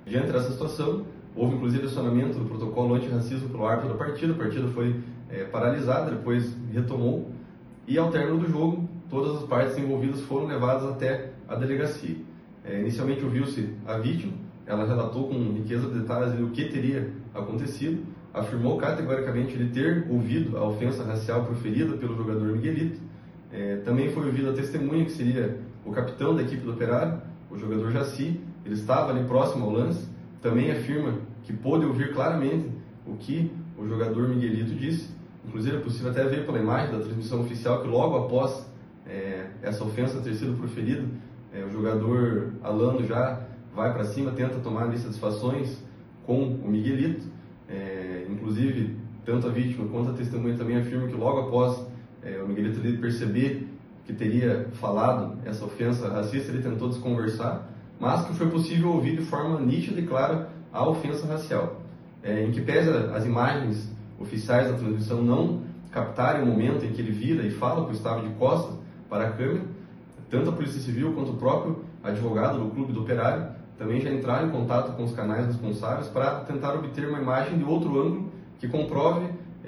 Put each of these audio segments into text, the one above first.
Diante dessa situação, houve inclusive acionamento do protocolo antirracismo pelo árbitro da partida. A partida foi paralisada, depois retomou, e ao término do jogo, todas as partes envolvidas foram levadas até a delegacia. Inicialmente ouviu-se a vítima, ela relatou com riqueza de detalhes o que teria acontecido, afirmou categoricamente ele ter ouvido a ofensa racial proferida pelo jogador Miguelito. Também foi ouvida a testemunha, que seria o capitão da equipe do Operário, o jogador Jaci. Ele estava ali próximo ao lance, também afirma que pôde ouvir claramente o que o jogador Miguelito disse. Inclusive é possível até ver pela imagem da transmissão oficial que logo após essa ofensa ter sido proferida, o jogador Alano já vai para cima, tenta tomar satisfações com o Miguelito. Inclusive, tanto a vítima quanto a testemunha também afirmam que logo após o Miguelito perceber que teria falado essa ofensa racista, ele tentou desconversar, mas que foi possível ouvir de forma nítida e clara a ofensa racial. Em que pese as imagens oficiais da transmissão não captarem o momento em que ele vira e fala que estava de costas para a câmera, tanto a Polícia Civil quanto o próprio advogado do Clube do Operário também já entraram em contato com os canais responsáveis para tentar obter uma imagem de outro ângulo que comprove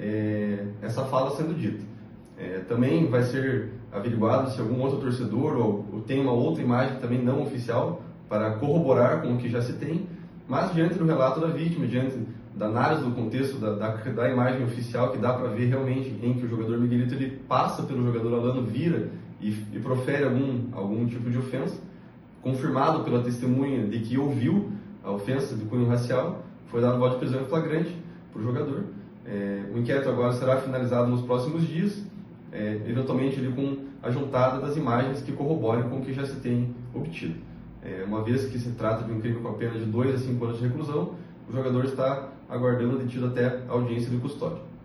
essa fala sendo dita. Também vai ser averiguado se algum outro torcedor ou tem uma outra imagem também não oficial para corroborar com o que já se tem, mas diante do relato da vítima, diante da análise do contexto da imagem oficial, que dá para ver realmente em que o jogador Miguelito ele passa pelo jogador Alano, vira e profere algum tipo de ofensa, confirmado pela testemunha de que ouviu a ofensa de cunho racial, foi dado voto de prisão em flagrante para o jogador. O inquérito agora será finalizado nos próximos dias, eventualmente ali com a juntada das imagens que corroborem com o que já se tem obtido. Uma vez que se trata de um crime com a pena de 2 a 5 anos de reclusão, o jogador está aguardando detido até a audiência de custódia.